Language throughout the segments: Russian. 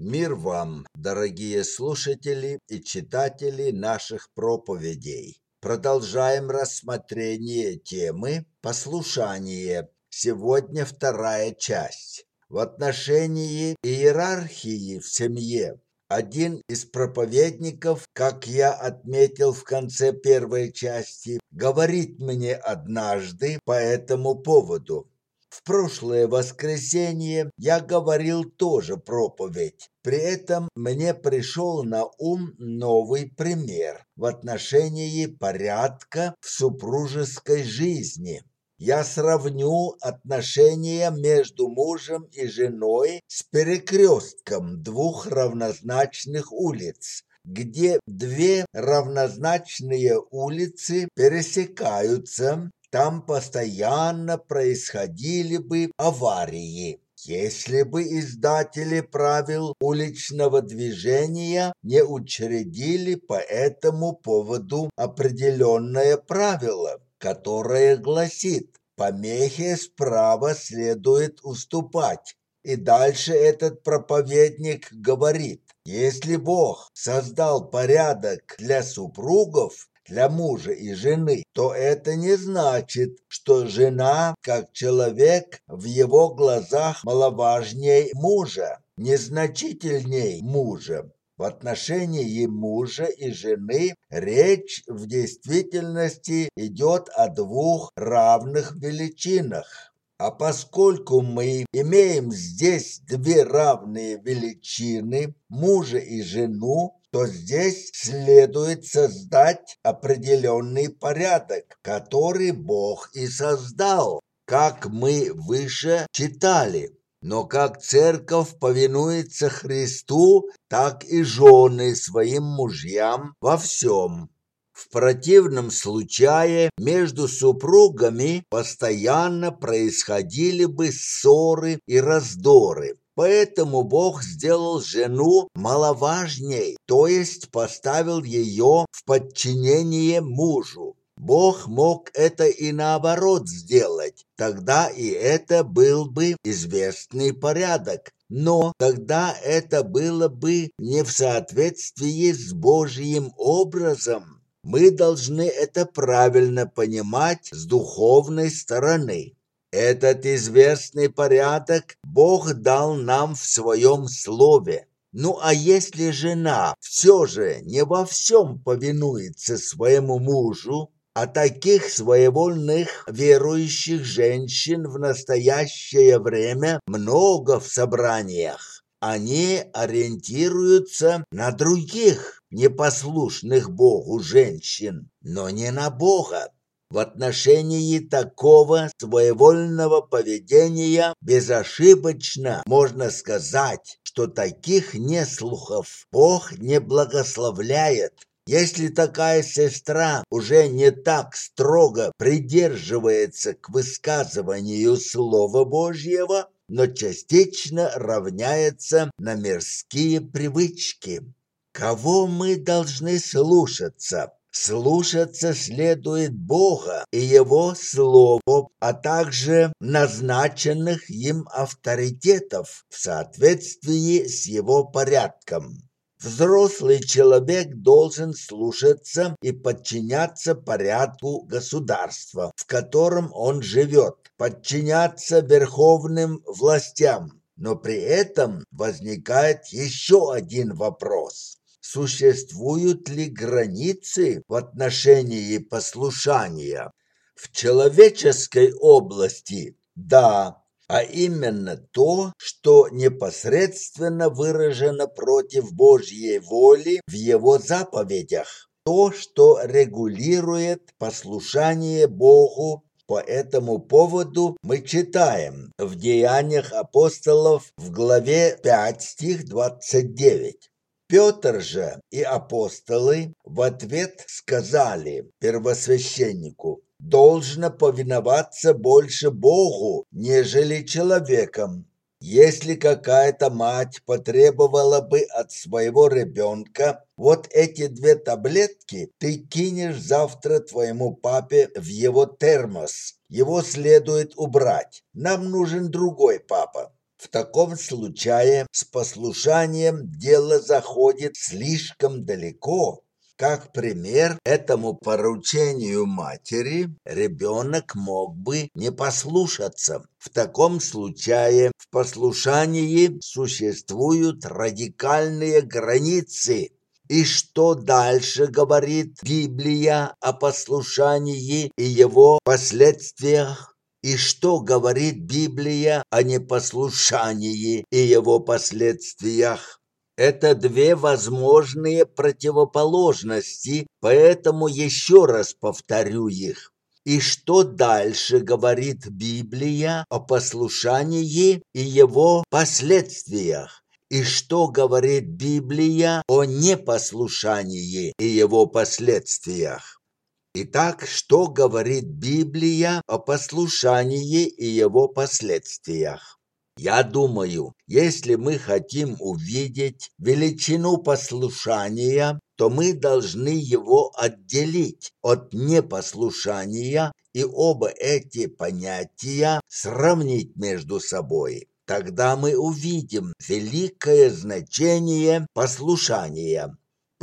Мир вам, дорогие слушатели и читатели наших проповедей. Продолжаем рассмотрение темы «Послушание». Сегодня вторая часть. В отношении иерархии в семье один из проповедников, как я отметил в конце первой части, говорит мне однажды по этому поводу. В прошлое воскресенье я говорил тоже проповедь. При этом мне пришел на ум новый пример в отношении порядка в супружеской жизни. Я сравню отношения между мужем и женой с перекрестком двух равнозначных улиц, где две равнозначные улицы пересекаются. Там постоянно происходили бы аварии, если бы издатели правил уличного движения не учредили по этому поводу определенное правило, которое гласит: помехе справа следует уступать. И дальше этот проповедник говорит: если Бог создал порядок для супругов, для мужа и жены, то это не значит, что жена, как человек, в его глазах маловажней мужа, незначительней мужа. В отношении мужа и жены речь в действительности идет о двух равных величинах. А поскольку мы имеем здесь две равные величины, мужа и жену, то здесь следует создать определенный порядок, который Бог и создал, как мы выше читали. Но как церковь повинуется Христу, так и жены своим мужьям во всем. В противном случае между супругами постоянно происходили бы ссоры и раздоры. Поэтому Бог сделал жену маловажней, то есть поставил ее в подчинение мужу. Бог мог это и наоборот сделать, тогда и это был бы известный порядок. Но тогда это было бы не в соответствии с Божьим образом. Мы должны это правильно понимать с духовной стороны. Этот известный порядок Бог дал нам в своем слове. Ну а если жена все же не во всем повинуется своему мужу, а таких своевольных верующих женщин в настоящее время много в собраниях, они ориентируются на других непослушных Богу женщин, но не на Бога. В отношении такого своевольного поведения безошибочно можно сказать, что таких неслухов Бог не благословляет. Если такая сестра уже не так строго придерживается к высказыванию Слова Божьего, но частично равняется на мирские привычки. Кого мы должны слушаться? Слушаться следует Бога и Его Слово, а также назначенных им авторитетов в соответствии с Его порядком. Взрослый человек должен слушаться и подчиняться порядку государства, в котором он живет, подчиняться верховным властям. Но при этом возникает еще один вопрос. Существуют ли границы в отношении послушания? В человеческой области – да, а именно то, что непосредственно выражено против Божьей воли в Его заповедях, то, что регулирует послушание Богу. По этому поводу мы читаем в Деяниях апостолов в главе 5, стих 29. Петр же и апостолы в ответ сказали первосвященнику: должно повиноваться больше Богу, нежели человеком. Если какая-то мать потребовала бы от своего ребенка: вот эти 2 таблетки ты кинешь завтра твоему папе в его термос, его следует убрать, нам нужен другой папа. В таком случае с послушанием дело заходит слишком далеко. Как пример этому поручению матери, ребенок мог бы не послушаться. В таком случае в послушании существуют радикальные границы. И что дальше говорит Библия о послушании и его последствиях? И что говорит Библия о непослушании и его последствиях? Это две возможные противоположности, поэтому еще раз повторю их. И что дальше говорит Библия о послушании и его последствиях? И что говорит Библия о непослушании и его последствиях? Итак, что говорит Библия о послушании и его последствиях? Я думаю, если мы хотим увидеть величину послушания, то мы должны его отделить от непослушания и оба эти понятия сравнить между собой. Тогда мы увидим великое значение послушания.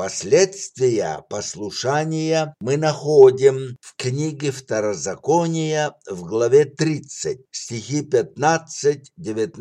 Последствия послушания мы находим в книге Второзакония в главе 30, стихи 15,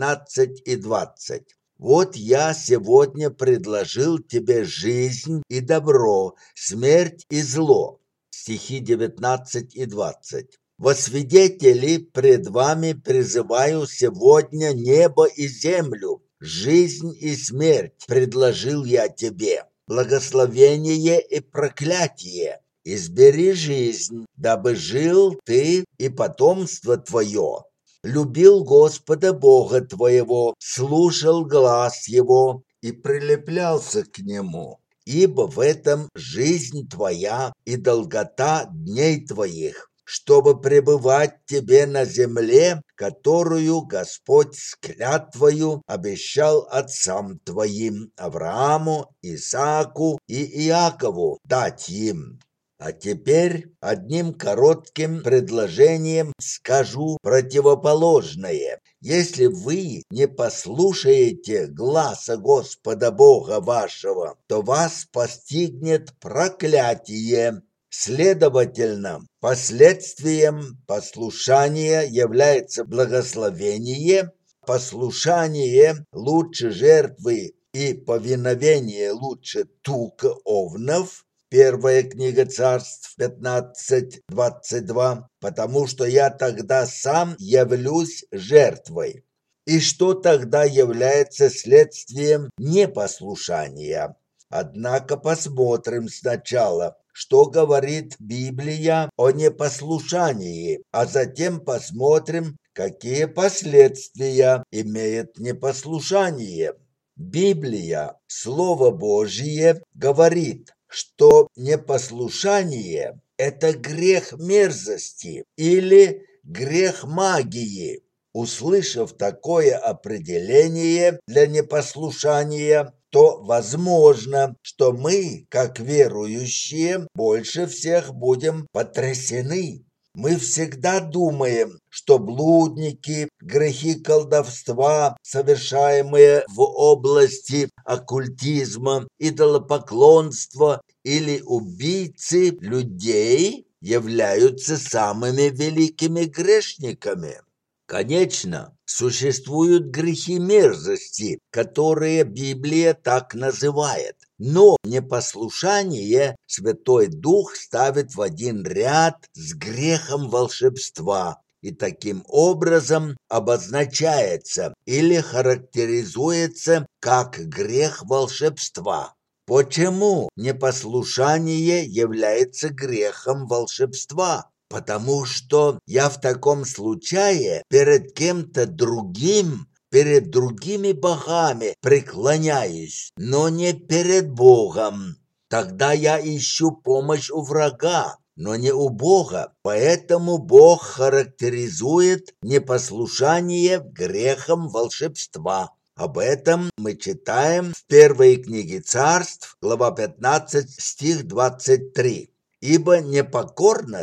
19 и 20. «Вот я сегодня предложил тебе жизнь и добро, смерть и зло». Стихи 19 и 20. «Во свидетели пред вами призываю сегодня небо и землю, жизнь и смерть предложил я тебе, благословение и проклятие. Избери жизнь, дабы жил ты и потомство твое. Любил Господа Бога твоего, слушал глас его и прилеплялся к нему. Ибо в этом жизнь твоя и долгота дней твоих, чтобы пребывать тебе на земле, которую Господь с клятвою обещал отцам твоим, Аврааму, Исааку и Иакову, дать им». А теперь одним коротким предложением скажу противоположное. Если вы не послушаете гласа Господа Бога вашего, то вас постигнет проклятие. Следовательно, последствием послушания является благословение, послушание лучше жертвы и повиновение лучше тука овнов. Первая книга Царств 15:22, потому что я тогда сам явлюсь жертвой. И что тогда является следствием непослушания? Однако посмотрим сначала, что говорит Библия о непослушании, а затем посмотрим, какие последствия имеет непослушание. Библия, Слово Божье, говорит, что непослушание – это грех мерзости или грех магии. Услышав такое определение для непослушания, то возможно, что мы, как верующие, больше всех будем потрясены. Мы всегда думаем, что блудники, грехи колдовства, совершаемые в области оккультизма, идолопоклонства или убийцы людей, являются самыми великими грешниками. Конечно, существуют грехи мерзости, которые Библия так называет. Но непослушание Святой Дух ставит в один ряд с грехом волшебства и таким образом обозначается или характеризуется как грех волшебства. Почему непослушание является грехом волшебства? Потому что я в таком случае перед кем-то другим, перед другими богами преклоняюсь, но не перед Богом. Тогда я ищу помощь у врага, но не у Бога. Поэтому Бог характеризует непослушание грехом волшебства. Об этом мы читаем в первой книге Царств, глава 15, стих 23. «Ибо непокорность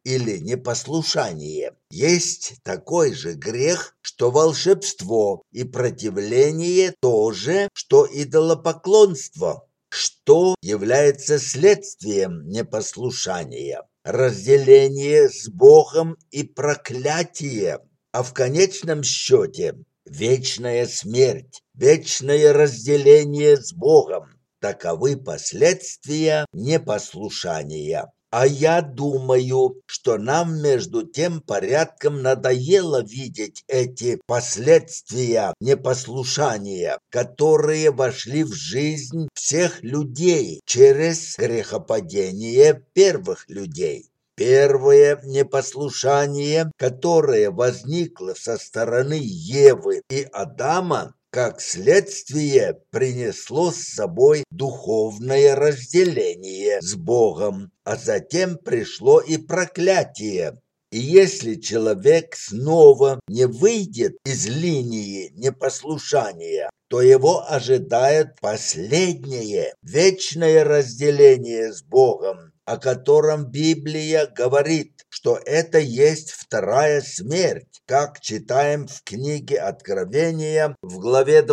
или непослушание есть такой же грех, что волшебство, и противление то же, что идолопоклонство, что является следствием непослушания, разделение с Богом и проклятие, а в конечном счете вечная смерть, вечное разделение с Богом. Таковы последствия непослушания. А я думаю, что нам между тем порядком надоело видеть эти последствия непослушания, которые вошли в жизнь всех людей через грехопадение первых людей. Первое непослушание, которое возникло со стороны Евы и Адама, как следствие принесло с собой духовное разделение с Богом, а затем пришло и проклятие. И если человек снова не выйдет из линии непослушания, то его ожидает последнее, вечное разделение с Богом, о котором Библия говорит, что это есть вторая смерть, как читаем в книге Откровения в главе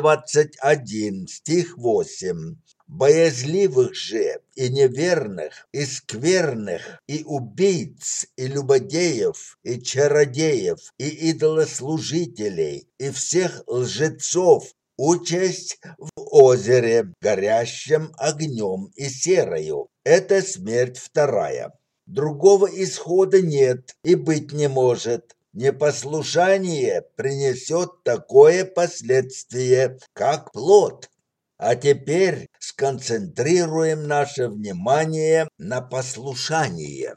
21, стих 8. Боязливых же и неверных, и скверных, и убийц, и любодеев, и чародеев, и идолослужителей, и всех лжецов участь в озере, горящем огнем и серою. Это смерть вторая. Другого исхода нет и быть не может. Непослушание принесет такое последствие, как плод. А теперь сконцентрируем наше внимание на послушании.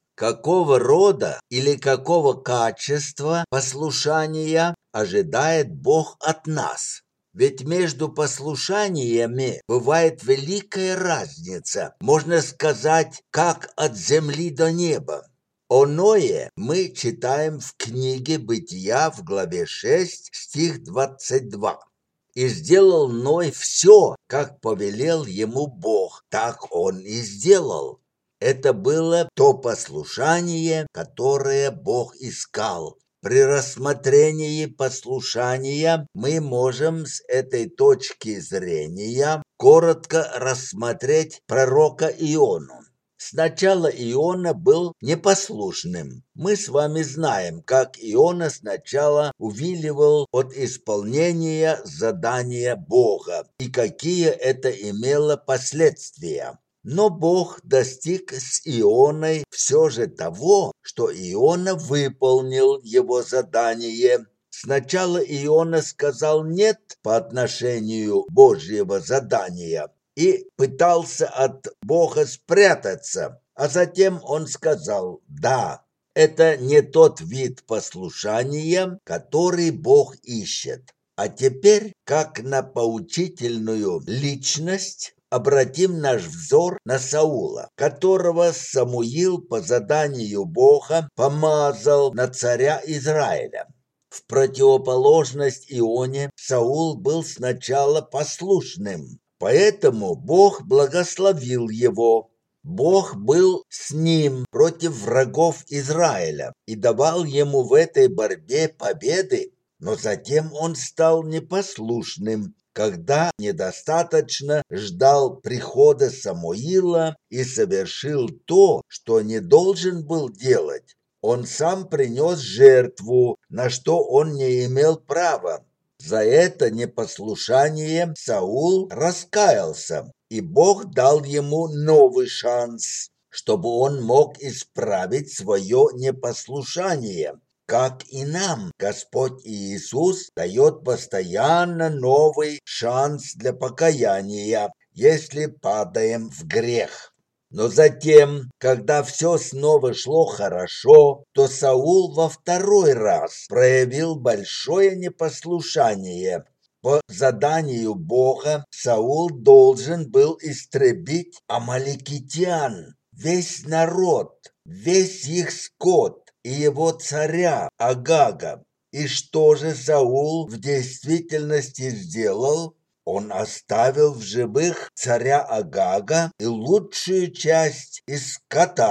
Какого рода или какого качества послушания ожидает Бог от нас? Ведь между послушаниями бывает великая разница, можно сказать, как от земли до неба. О Ное мы читаем в книге Бытия в главе 6, стих 22. «И сделал Ной все, как повелел ему Бог, так он и сделал». Это было то послушание, которое Бог искал. При рассмотрении послушания мы можем с этой точки зрения коротко рассмотреть пророка Иону. Сначала Иона был непослушным. Мы с вами знаем, как Иона сначала увиливал от исполнения задания Бога и какие это имело последствия. Но Бог достиг с Ионой все же того, что Иона выполнил его задание. Сначала Иона сказал «нет» по отношению Божьего задания и пытался от Бога спрятаться, а затем он сказал «да». Это не тот вид послушания, который Бог ищет. А теперь, как на поучительную личность, обратим наш взор на Саула, которого Самуил по заданию Бога помазал на царя Израиля. В противоположность Ионе, Саул был сначала послушным, поэтому Бог благословил его. Бог был с ним против врагов Израиля и давал ему в этой борьбе победы, но затем он стал непослушным, когда недостаточно ждал прихода Самуила и совершил то, что не должен был делать. Он сам принес жертву, на что он не имел права. За это непослушание Саул раскаялся, и Бог дал ему новый шанс, чтобы он мог исправить свое непослушание. Как и нам, Господь Иисус дает постоянно новый шанс для покаяния, если падаем в грех. Но затем, когда все снова шло хорошо, то Саул во второй раз проявил большое непослушание. По заданию Бога Саул должен был истребить амаликитян, весь народ, весь их скот и его царя Агага. И что же Саул в действительности сделал? Он оставил в живых царя Агага и лучшую часть из скота.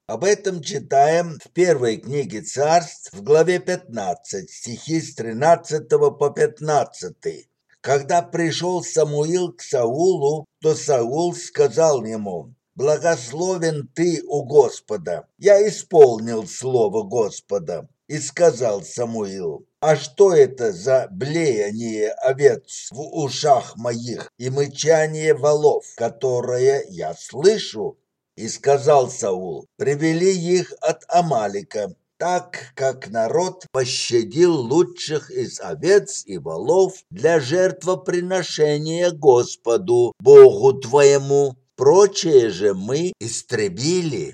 Об этом читаем в первой книге Царств, в главе 15, стихи с 13 по 15. Когда пришел Самуил к Саулу, то Саул сказал ему: «Благословен ты у Господа. Я исполнил слово Господа». И сказал Самуил: «А что это за блеяние овец в ушах моих и мычание волов, которое я слышу?» И сказал Саул: «Привели их от Амалика, так как народ пощадил лучших из овец и волов для жертвоприношения Господу, Богу твоему. Прочее же мы истребили».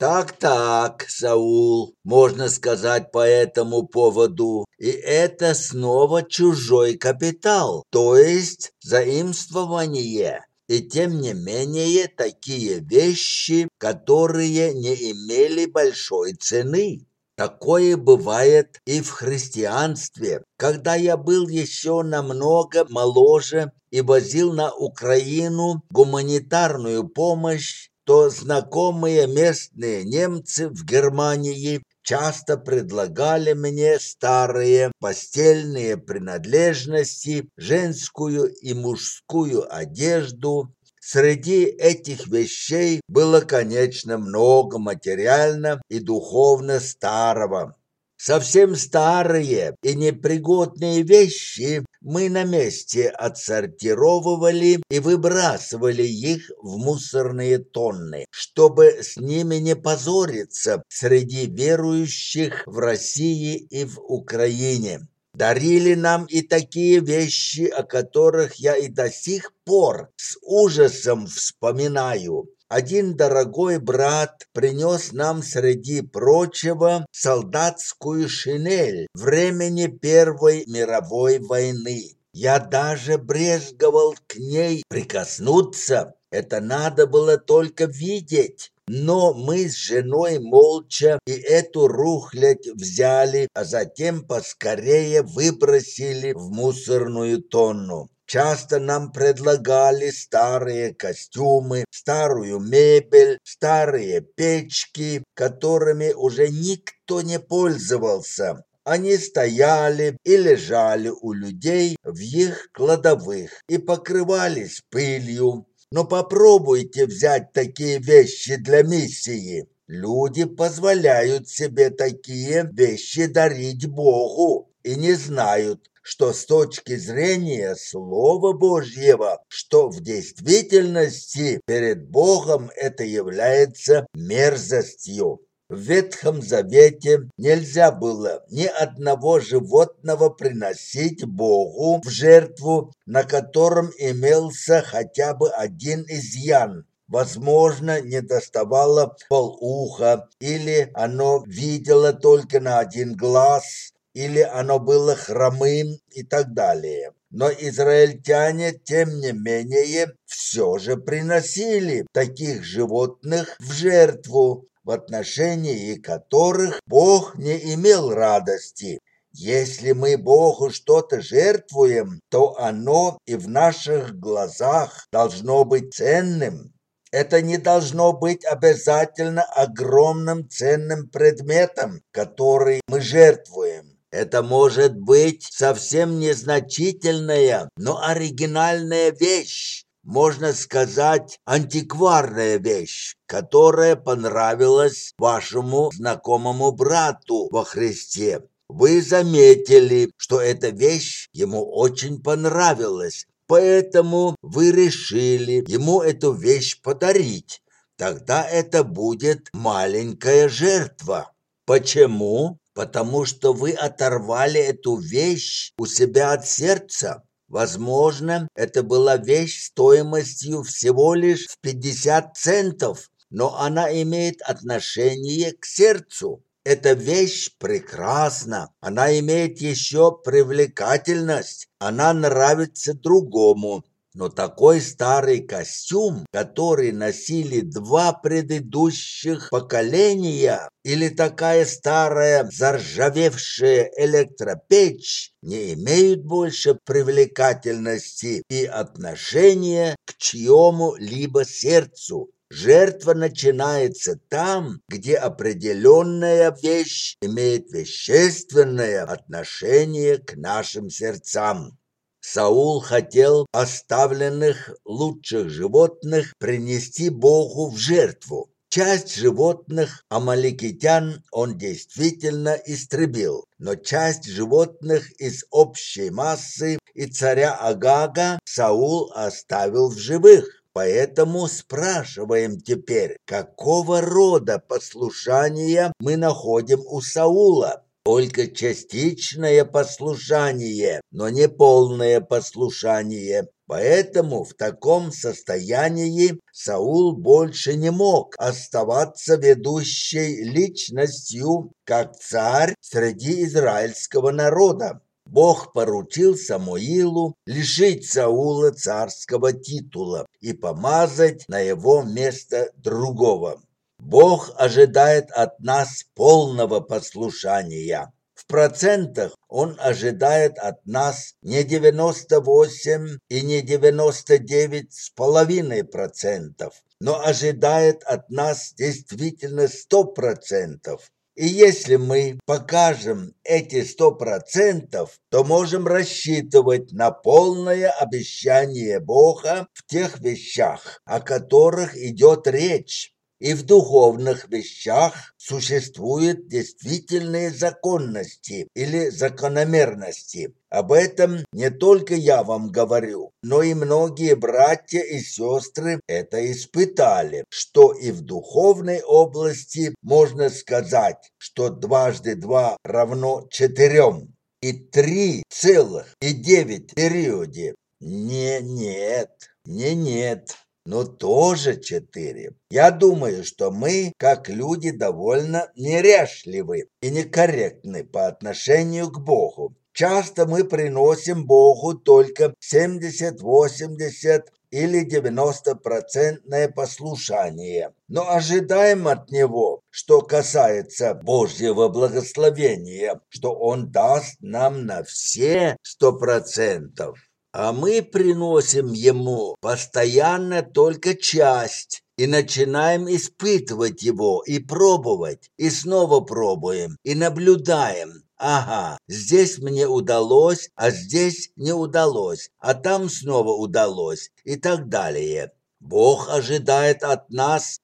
Так, Саул, можно сказать по этому поводу. И это снова чужой капитал, то есть заимствование. И тем не менее такие вещи, которые не имели большой цены. Такое бывает и в христианстве. Когда я был еще намного моложе и возил на Украину гуманитарную помощь, то знакомые местные немцы в Германии часто предлагали мне старые постельные принадлежности, женскую и мужскую одежду. Среди этих вещей было, конечно, много материально и духовно старого. Совсем старые и непригодные вещи мы на месте отсортировывали и выбрасывали их в мусорные тонны, чтобы с ними не позориться среди верующих в России и в Украине. Дарили нам и такие вещи, о которых я и до сих пор с ужасом вспоминаю. Один дорогой брат принес нам среди прочего солдатскую шинель времени Первой мировой войны. Я даже брезговал к ней прикоснуться. Это надо было только видеть. Но мы с женой молча и эту рухлядь взяли, а затем поскорее выбросили в мусорную тонну. Часто нам предлагали старые костюмы, старую мебель, старые печки, которыми уже никто не пользовался. Они стояли и лежали у людей в их кладовых и покрывались пылью. Но попробуйте взять такие вещи для миссии. Люди позволяют себе такие вещи дарить Богу и не знают, что с точки зрения Слова Божьего, что в действительности перед Богом это является мерзостью. В Ветхом Завете нельзя было ни одного животного приносить Богу в жертву, на котором имелся хотя бы один изъян. Возможно, не доставало полуха, или оно видело только на один глаз, или оно было хромым и так далее. Но израильтяне, тем не менее, все же приносили таких животных в жертву, в отношении которых Бог не имел радости. Если мы Богу что-то жертвуем, то оно и в наших глазах должно быть ценным. Это не должно быть обязательно огромным ценным предметом, который мы жертвуем. Это может быть совсем незначительная, но оригинальная вещь. Можно сказать, антикварная вещь, которая понравилась вашему знакомому брату во Христе. Вы заметили, что эта вещь ему очень понравилась, поэтому вы решили ему эту вещь подарить. Тогда это будет маленькая жертва. Почему? Потому что вы оторвали эту вещь у себя от сердца. Возможно, это была вещь стоимостью всего лишь в 50 центов, но она имеет отношение к сердцу. Эта вещь прекрасна, она имеет еще привлекательность, она нравится другому. Но такой старый костюм, который носили два предыдущих поколения, или такая старая заржавевшая электропечь не имеют больше привлекательности и отношения к чьему-либо сердцу. Жертва начинается там, где определенная вещь имеет вещественное отношение к нашим сердцам. Саул хотел оставленных лучших животных принести Богу в жертву. Часть животных амаликитян он действительно истребил, но часть животных из общей массы и царя Агага Саул оставил в живых. Поэтому спрашиваем теперь, какого рода послушания мы находим у Саула? Только частичное послушание, но не полное послушание. Поэтому в таком состоянии Саул больше не мог оставаться ведущей личностью, как царь среди израильского народа. Бог поручил Самуилу лишить Саула царского титула и помазать на его место другого. Бог ожидает от нас полного послушания. В процентах Он ожидает от нас не 98 и не 99,5%, но ожидает от нас действительно 100%. И если мы покажем эти 100%, то можем рассчитывать на полное обещание Бога в тех вещах, о которых идет речь. И в духовных вещах существуют действительные законности или закономерности. Об этом не только я вам говорю, но и многие братья и сестры это испытали, что и в духовной области можно сказать, что 2 × 2 равно 4, и 3,9 в периоде. Нет. Но тоже 4. Я думаю, что мы, как люди, довольно неряшливы и некорректны по отношению к Богу. Часто мы приносим Богу только 70, 80 или 90% послушание, но ожидаем от Него, что касается Божьего благословения, что Он даст нам на все 100%. А мы приносим Ему постоянно только часть и начинаем испытывать Его и пробовать, и снова пробуем, и наблюдаем. Ага, здесь мне удалось, а здесь не удалось, а там снова удалось и так далее. Бог ожидает от нас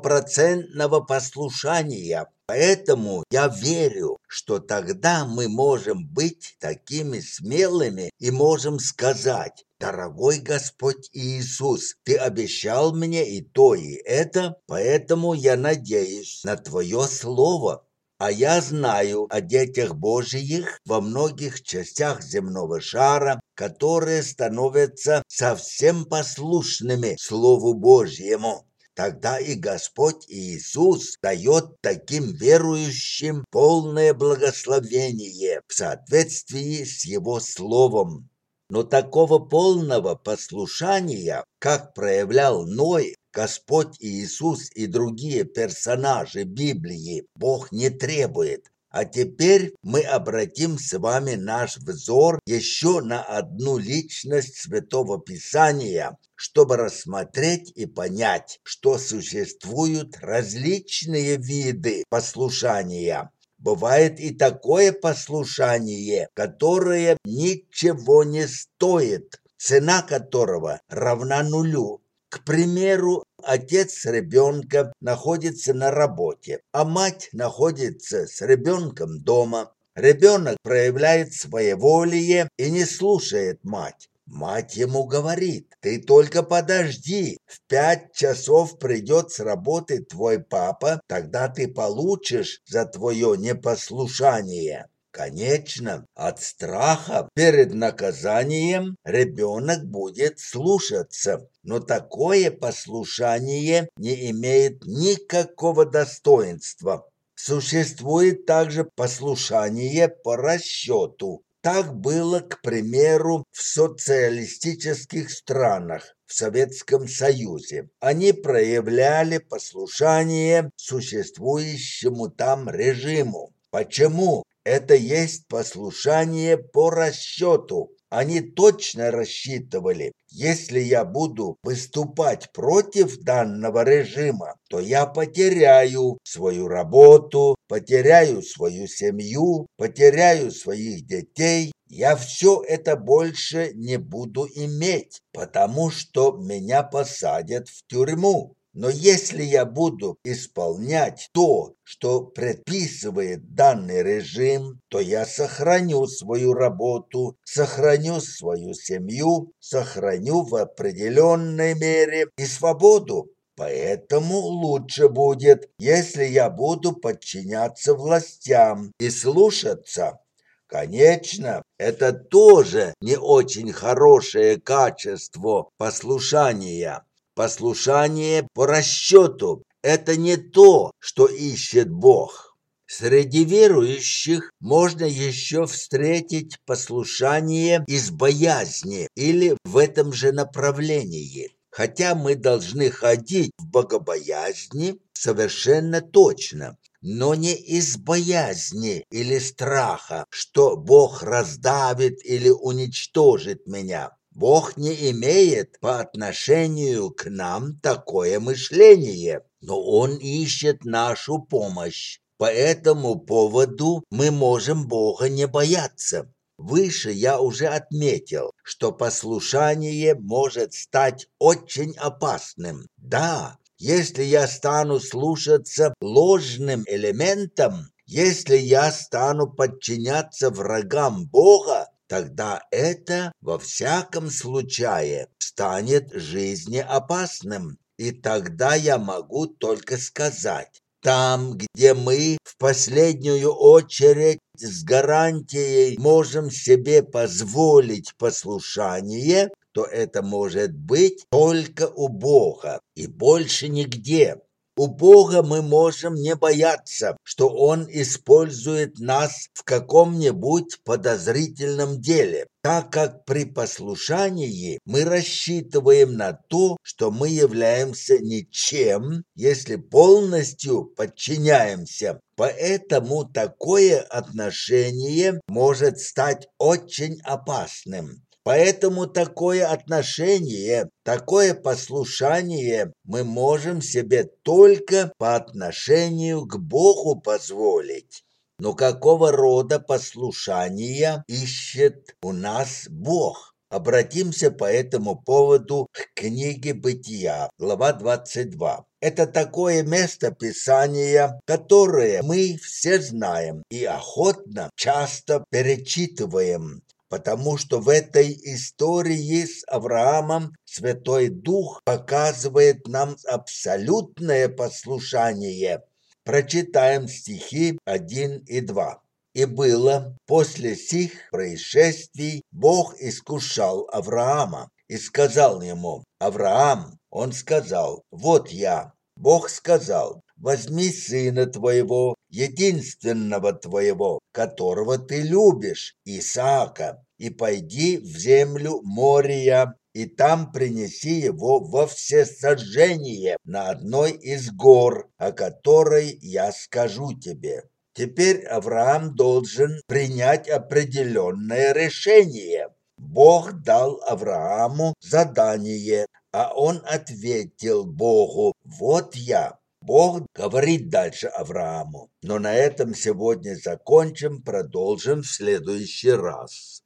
100% послушания. Поэтому я верю, что тогда мы можем быть такими смелыми и можем сказать: «Дорогой Господь Иисус, Ты обещал мне и то, и это, поэтому я надеюсь на Твое Слово». А я знаю о детях Божиих во многих частях земного шара, которые становятся совсем послушными Слову Божьему. Тогда и Господь Иисус дает таким верующим полное благословение в соответствии с Его Словом. Но такого полного послушания, как проявлял Ной, Господь Иисус и другие персонажи Библии, Бог не требует. А теперь мы обратим с вами наш взор еще на одну личность Святого Писания, чтобы рассмотреть и понять, что существуют различные виды послушания. Бывает и такое послушание, которое ничего не стоит, цена которого равна нулю. К примеру, отец ребенка находится на работе, а мать находится с ребенком дома. Ребенок проявляет своеволие и не слушает мать. Мать ему говорит: «Ты только подожди, в 5 часов придет с работы твой папа, тогда ты получишь за твое непослушание». Конечно, от страха перед наказанием ребенок будет слушаться, но такое послушание не имеет никакого достоинства. Существует также послушание по расчету. Так было, к примеру, в социалистических странах, в Советском Союзе. Они проявляли послушание существующему там режиму. Почему? Это есть послушание по расчету. Они точно рассчитывали, если я буду выступать против данного режима, то я потеряю свою работу, потеряю свою семью, потеряю своих детей. Я все это больше не буду иметь, потому что меня посадят в тюрьму. Но если я буду исполнять то, что предписывает данный режим, то я сохраню свою работу, сохраню свою семью, сохраню в определенной мере и свободу. Поэтому лучше будет, если я буду подчиняться властям и слушаться. Конечно, это тоже не очень хорошее качество послушания. Послушание по расчету – это не то, что ищет Бог. Среди верующих можно еще встретить послушание из боязни или в этом же направлении. Хотя мы должны ходить в богобоязни совершенно точно, но не из боязни или страха, что Бог раздавит или уничтожит меня. Бог не имеет по отношению к нам такое мышление, но Он ищет нашу помощь. По этому поводу мы можем Бога не бояться. Выше я уже отметил, что послушание может стать очень опасным. Да, если я стану слушаться ложным элементам, если я стану подчиняться врагам Бога, тогда это во всяком случае станет жизнеопасным. И тогда я могу только сказать, там, где мы в последнюю очередь с гарантией можем себе позволить послушание, то это может быть только у Бога и больше нигде. У Бога мы можем не бояться, что Он использует нас в каком-нибудь подозрительном деле, так как при послушании мы рассчитываем на то, что мы являемся ничем, если полностью подчиняемся. Поэтому такое отношение может стать очень опасным. Поэтому такое отношение, такое послушание мы можем себе только по отношению к Богу позволить. Но какого рода послушание ищет у нас Бог? Обратимся по этому поводу к книге Бытия, глава 22. Это такое место Писания, которое мы все знаем и охотно часто перечитываем. Потому что в этой истории с Авраамом Святой Дух показывает нам абсолютное послушание. Прочитаем стихи 1 и 2. «И было после сих происшествий Бог искушал Авраама и сказал ему: Авраам, он сказал: вот я. Бог сказал: возьми сына твоего, единственного твоего, которого ты любишь, Исаака, и пойди в землю Мория, и там принеси его во всесожжение на одной из гор, о которой я скажу тебе». Теперь Авраам должен принять определенное решение. Бог дал Аврааму задание, а он ответил Богу: вот я. Бог говорит дальше Аврааму. Но на этом сегодня закончим, продолжим в следующий раз.